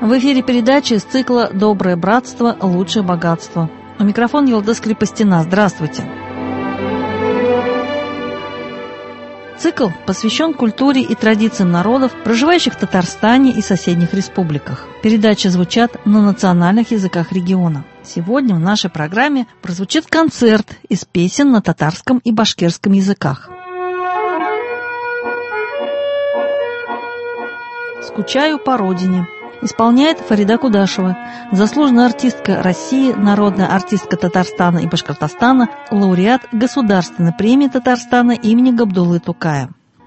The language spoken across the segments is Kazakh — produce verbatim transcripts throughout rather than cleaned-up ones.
В эфире передача из цикла «Доброе братство. Лучшее богатство». У микрофона Йылдыз Крепостина. Здравствуйте. Цикл посвящен культуре и традициям народов, проживающих в Татарстане и соседних республиках. Передачи звучат на национальных языках региона. Сегодня в нашей программе прозвучит концерт из песен на татарском и башкирском языках. «Скучаю по родине» исполняет Фарида Кудашева, заслуженная артистка России, народная артистка Татарстана и Башкортостана, лауреат Государственной премии Татарстана имени Габдуллы Тукая.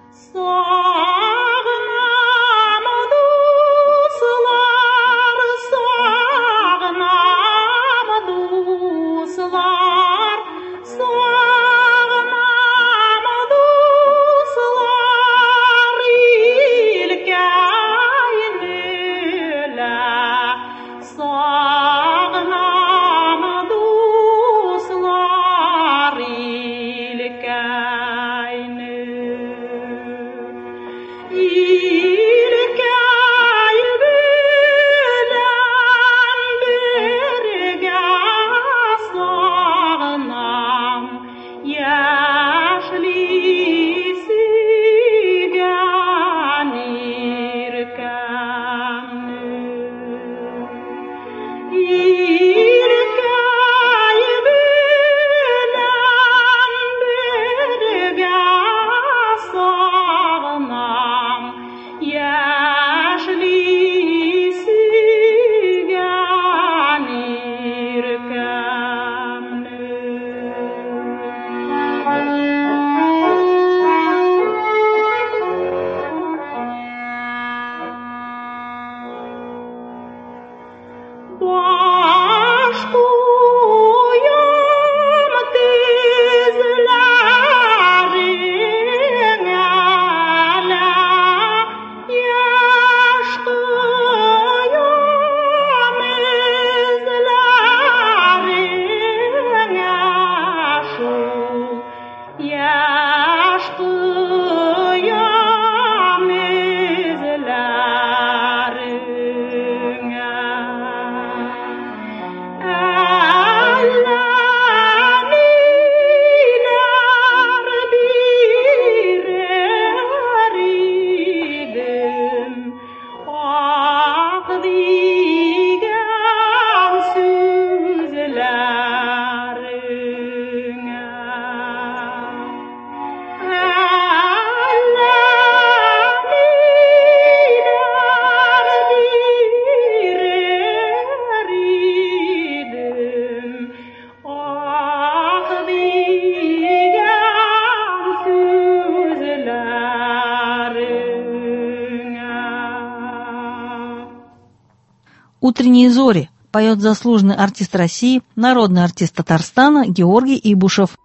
«Утренние зори» поет заслуженный артист России, народный артист Татарстана Георгий Ибушев.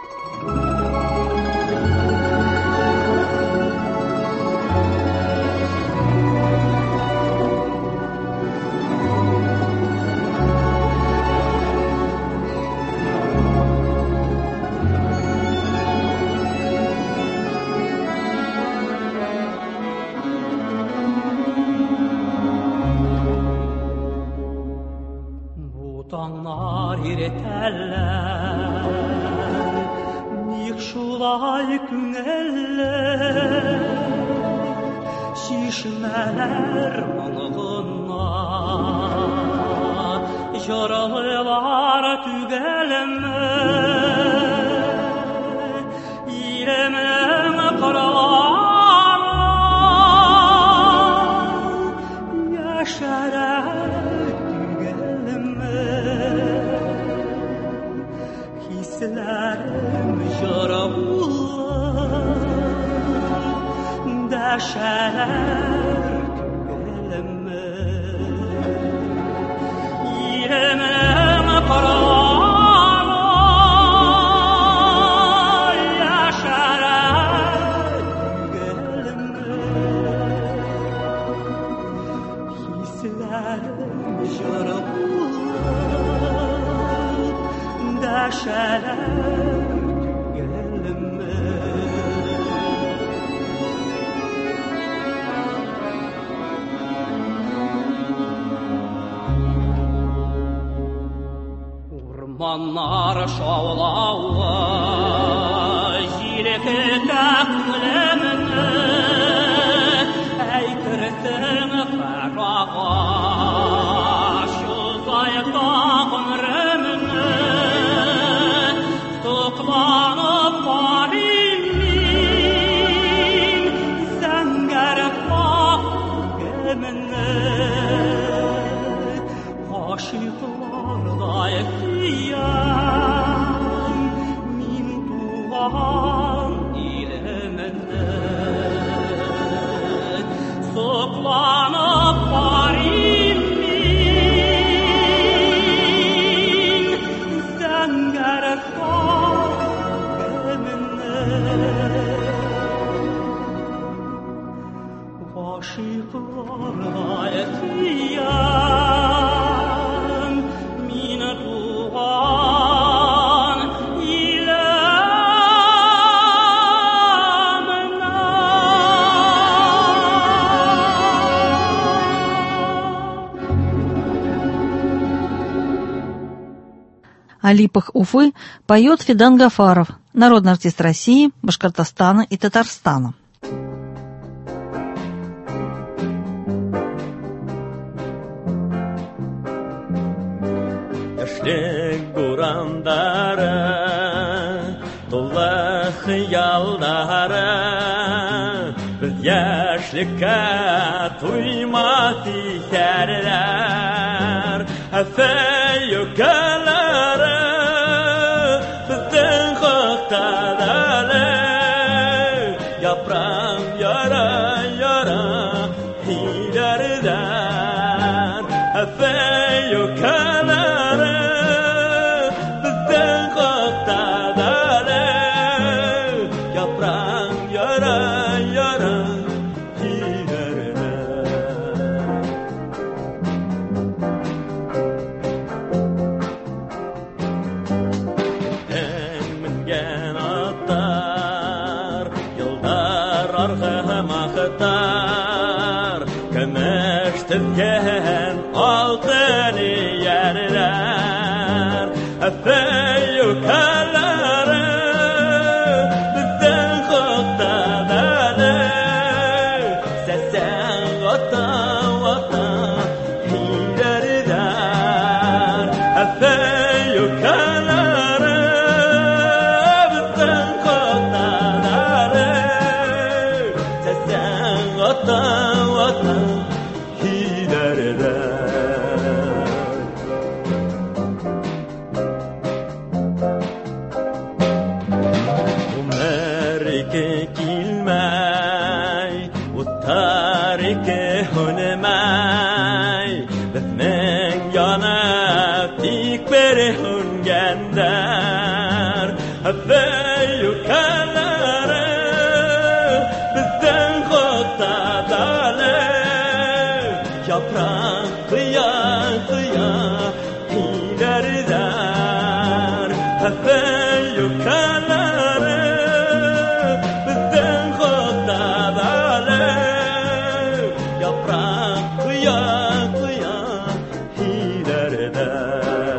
Tağlar ireteller, nik şulay güneller, şişmeler manığına, yaralılar tügelme, İremem karalama, yaşarak hislerim yaralılar, deşeler tügelme, İremem karalama, yaşarak tügelme, hislerim yaralılar, deşeler tügelme. Kurbanlar şavlağı Jirekete külemini Eykirtin ferağa Şu zayıfta ömrümünü Tıklanıp farimin Zenger fah gemini Aşıklarda ekleyen min tuğan ilemende Sıklanıp farimin Zenger faheminde Aşıklarda ekleyen min tuğan ilemende О липах Уфы поет Федан Гафаров, народный артист России, Башкортостана и Татарстана. Яшьлек бурандары, тулы хыялдары, Biz яшьлеккә туймас исәрләр, Әфәй юкәләре, безнең хактадале, Япрак яра, яра, хиләрдән, Әфәй юкәләре, bizden koktadale Yaprak yara yara giderine En mingen atlar Yıldar argıma kıtar Kömeş tizgen altını yerler Əfəy yukarıları bizden koktadalı Sesen vata vata hilerden Əfəy yukarıları bizden koktadalı Sesen vata vata hilerden kilmay utarike hunemay bizning yonib tik beri hungandar Əfəy yukarıları bizden koktadalı Yaprak kıya kıya hilerder Əfəy yukarıları bizden koktadalı Yaprak kıya kıya hilerden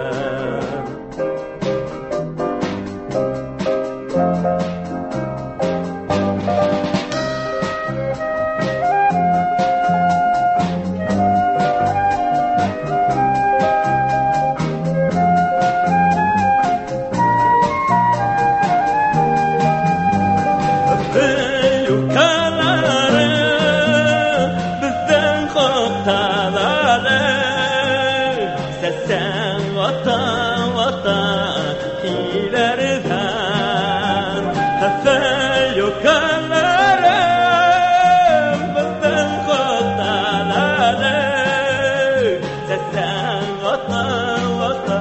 Sesen vata vata hilerden Əfəy yukarıları bizden koktadalı Sesen vata vata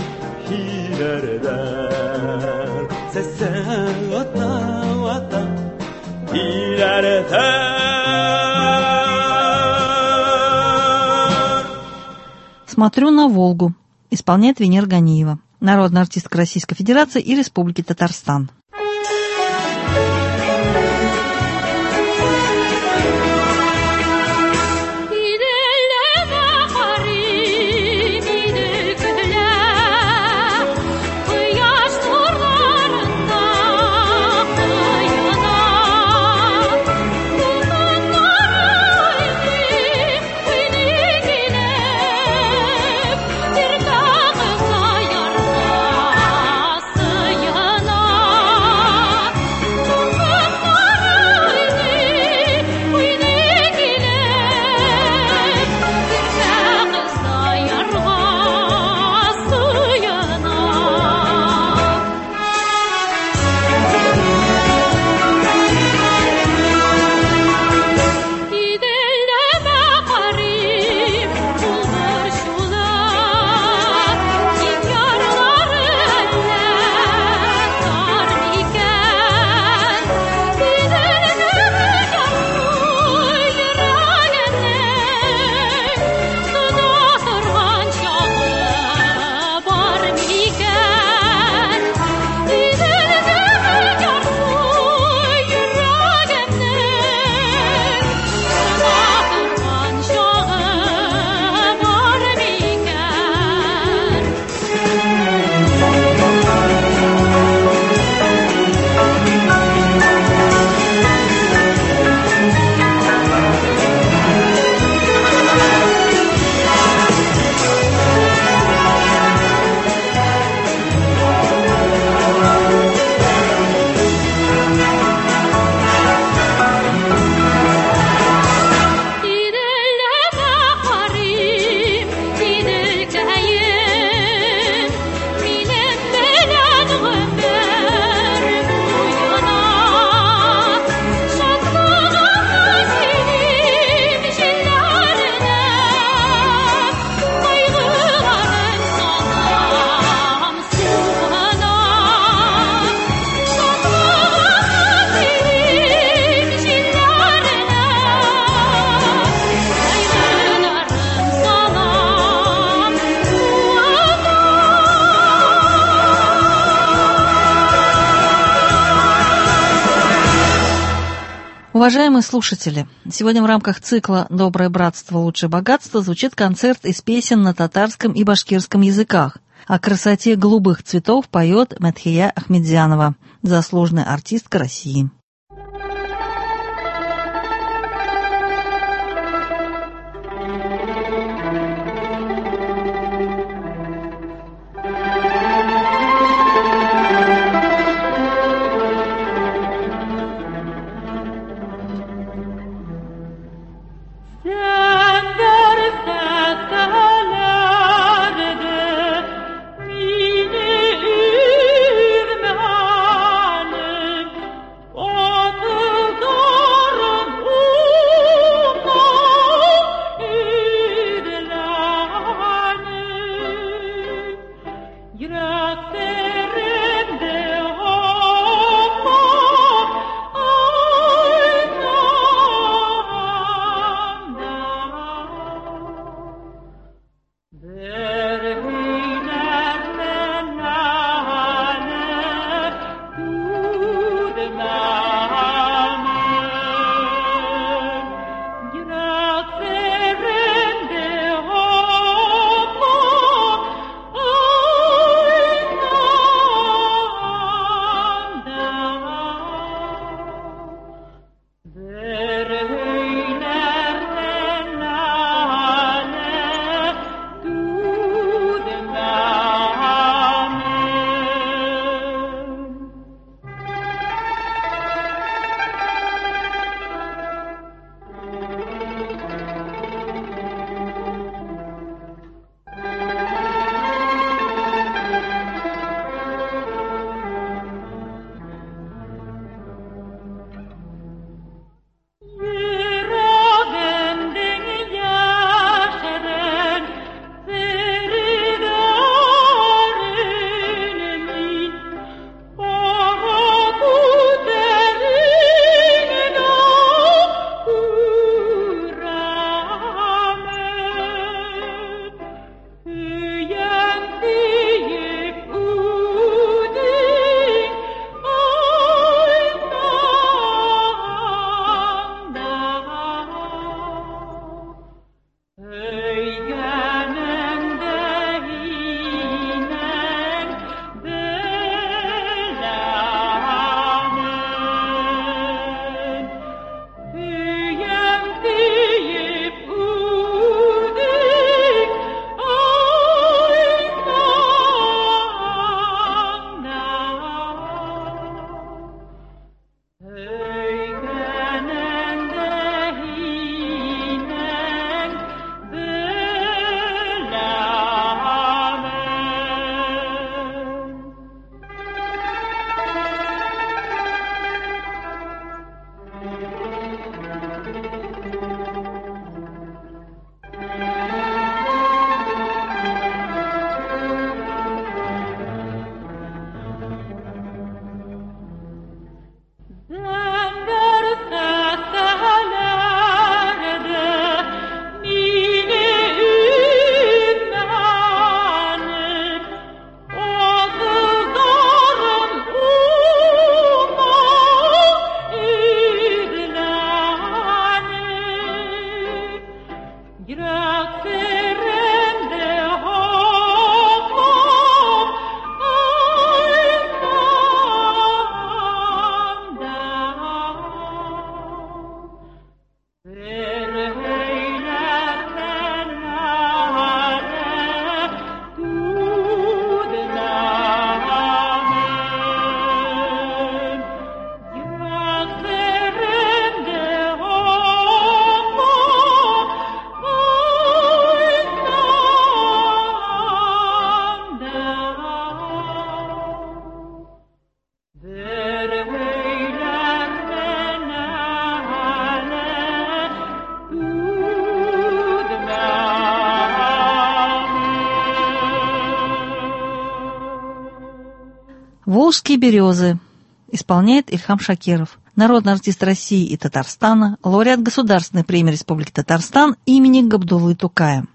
hilerden Sesen vata vata hilerden «Смотрю на Волгу» исполняет Венера Ганиева, народная артистка Российской Федерации и Республики Татарстан. Уважаемые слушатели, сегодня в рамках цикла «Доброе братство, лучшее богатство» звучит концерт из песен на татарском и башкирском языках. О красоте голубых цветов поет Медхия Ахмедзянова, заслуженная артистка России. «Волжские березы» исполняет Ильхам Шакиров, народный артист России и Татарстана, лауреат Государственной премии Республики Татарстан имени Габдуллы Тукая.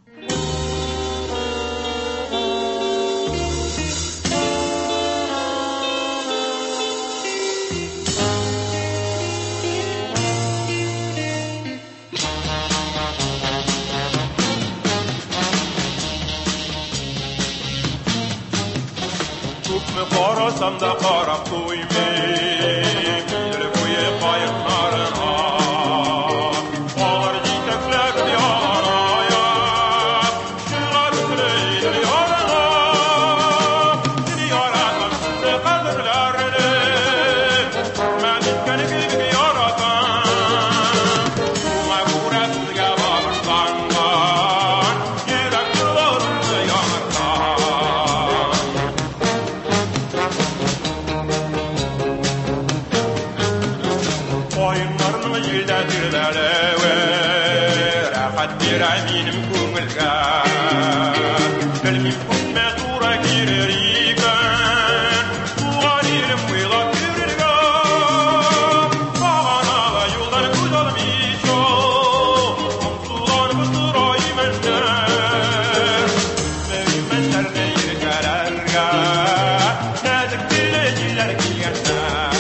Karasam da karap koymayım, gidilip uye kayıklarına. Ağlar citekler diyaraya, şılar üstüne yarına. Seni yaratan size kadirlerini, ben itkeni gibi yaratan. Buna göre sizge bağırsanlar, yürek yıllarını yanartan. Oyunlarını yıldadirler ve rahat bir eminim көңілге. Білмейм күнме тура керер екен, туған елім ойлап жүрерге. Маған ала жолдан көз алмайша, мұңсуланып сұраймын мен. Білмеймін нәрне еркелерге, нәзік тілегілер келгенде.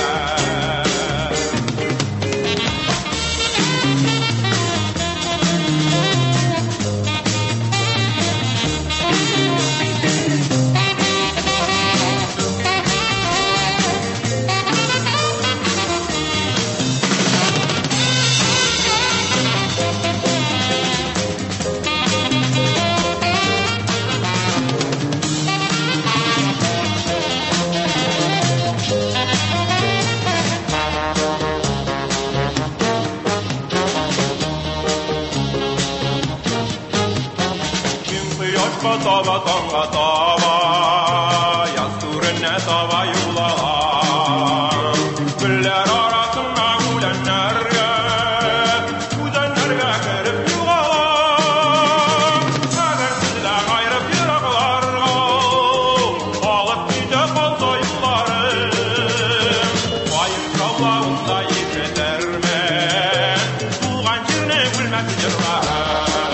Yoshqa tava tanga tava, yaz surine tava yulagan. Güller arasında gülenlerge, güzenlerge kirip yugalan. Eğer sizle gayrıp yıraklarga, alıp gide kalsa yıllarım. Vayım şavlağında yetmezlermen, tuğan jirne gülmek jirran.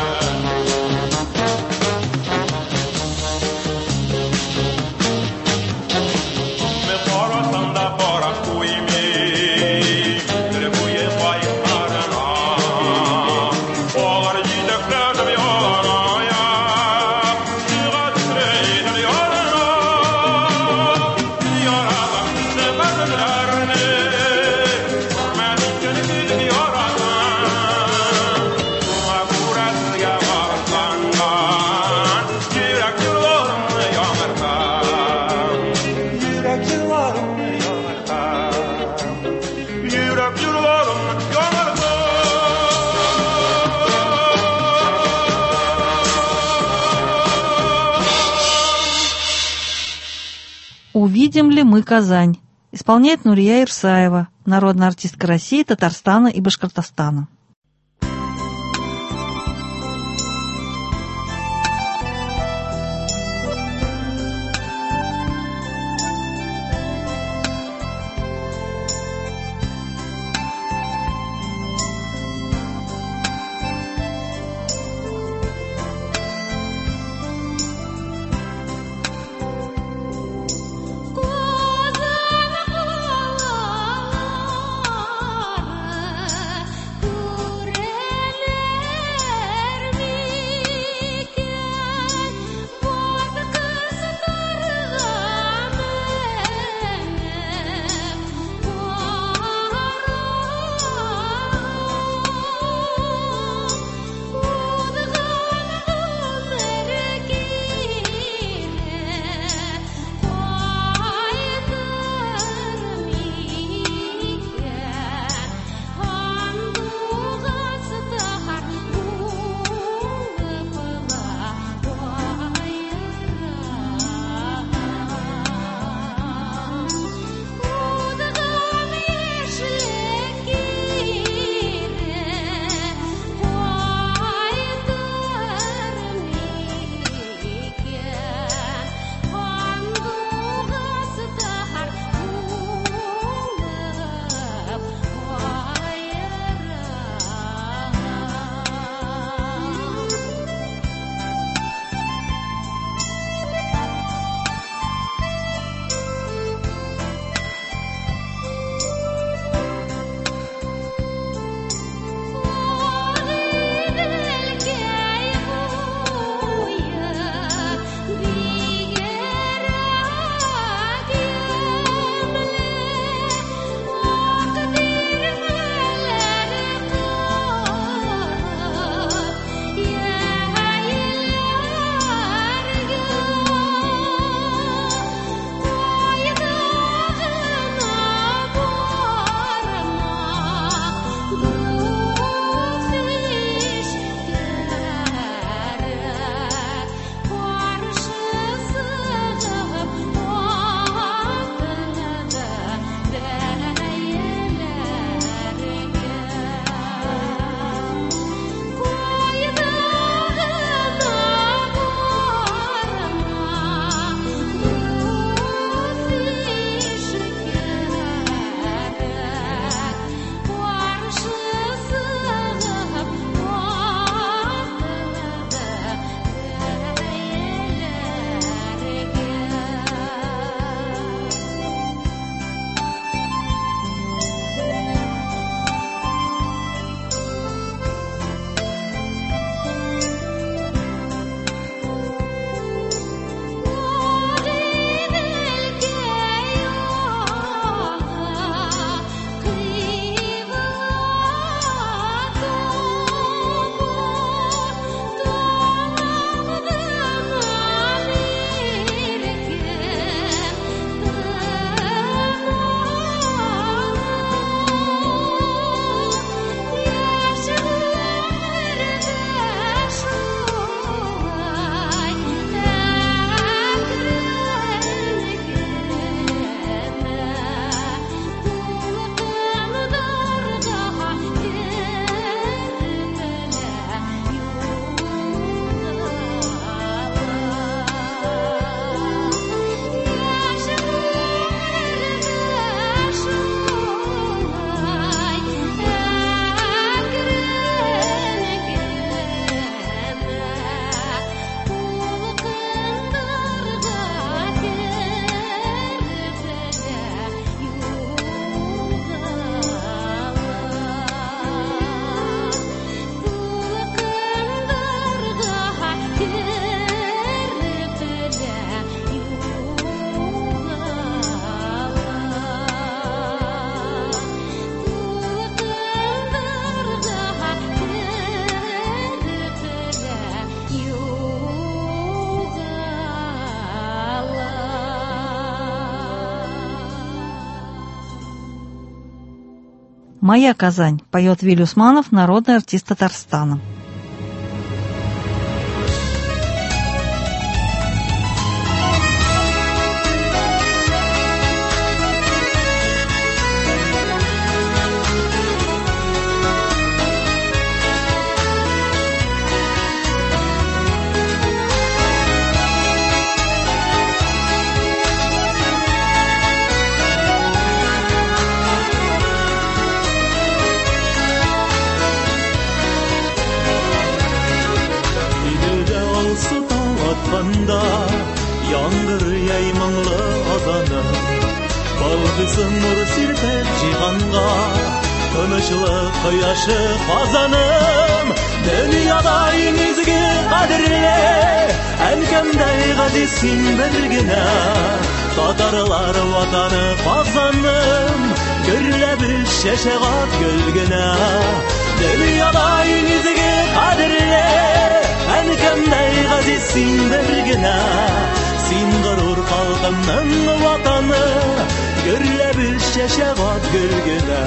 «Увидим ли мы Казань?» Исполняет Нурия Ирсаева, народная артистка России, Татарстана и Башкортостана. Ooh. «Моя Казань» поет Виль Усманов, народный артист Татарстана. Яңгыр яймаңлы азаны, балгысын нур сирпеп җиһанга, тынычлык кояшы казаным. Дөньяда иң изге кадерле, әнкәмдәй газиз син бер генә. Татарлар ватаны казаным, гөрләбез шәшәгать гөл генә. Дөньяда иң изге кадерле, әнкәмдәй газиз син бер генә. Син горур халкымның ватаны, гөрләбез шәшәгать гөл генә.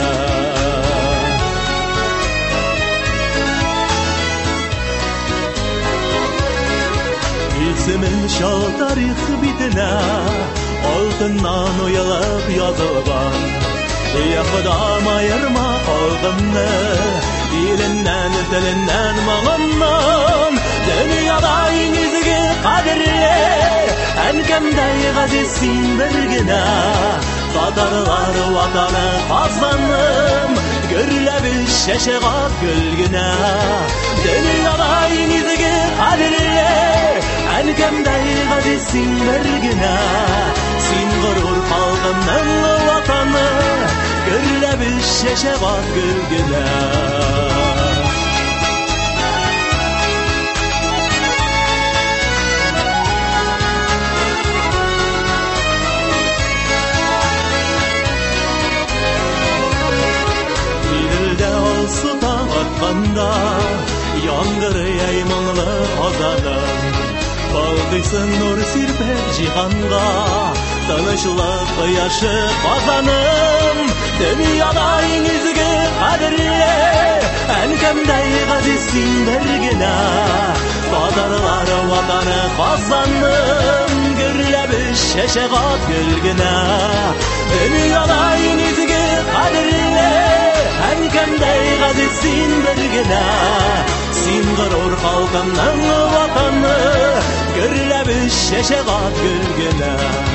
Исемен шал тарих битенә, алтыннан уелып язылган. Я Худам аерма халкымны, иленнән, теленнән, моңыннан. Дөньяда иң изге кадерле, әнкәмдәй газиз син бер генә. Татарлар ватаны казаным, гөрләбез шәшәгать гөл генә. Дөньяда иң изге кадерле, әнкәмдәй газиз син бер генә. Син горур халкымның ватаны, гөрләбез шәшәгать гөл генә. Яңгыр яймаңлы азаным, балкыйсын нур сирпеп җиһанга, тынычлык кояшы казаным. Дөньяда иң изге кадерле, әнкәмдәй газиз син бер генә. Татарлар ватаны казаным, гөрләбез шәшәгать гөл генә. Дөньяда иң изге кадерле, әнкәмдәй газиз син бер генә. Син горур халкымның ватаны, гөрләбез шәшәгать гөл генә.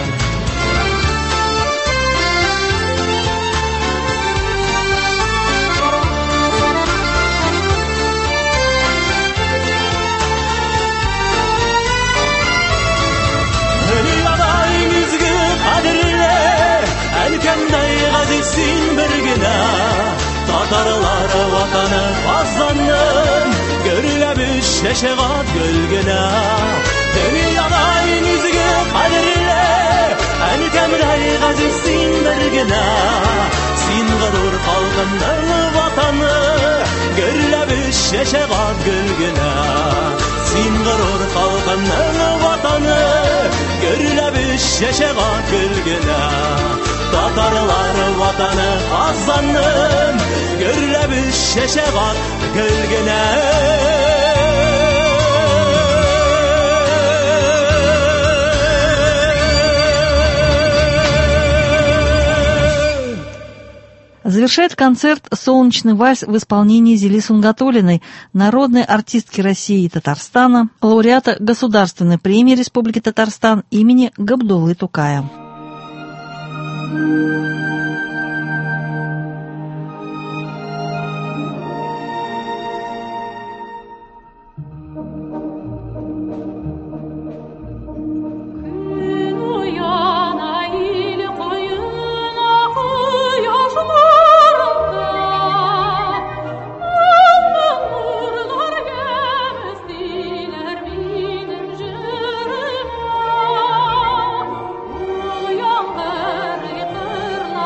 Дөньяда иң изге кадерле, әнкәмдәй газиз син бер генә. Татарлар ватаны казаным, гөрләбез шәшәгать гөл генә. Дөньяда иң изге кадерле, әнкәмдәй газиз син бер генә. Син горур халкымның ватаны, гөрләбез шәшәгать гөл генә. Син горур халкымның ватаны, гөрләбез шәшәгать гөл генә. Татарлар ватаны казаным, гөрләбез шәшәгать гөл генә. Завершает концерт «Солнечный вальс» в исполнении Зили Сунгатуллиной, народной артистки России и Татарстана, лауреата Государственной премии Республики Татарстан имени Габдуллы Тукая. Яңгыр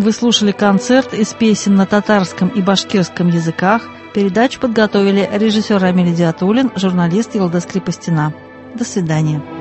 Вы слушали концерт из песен на татарском и башкирском языках. Передачу подготовили режиссер Рамиль Диатуллин, журналист Елда Скрипостина. До свидания.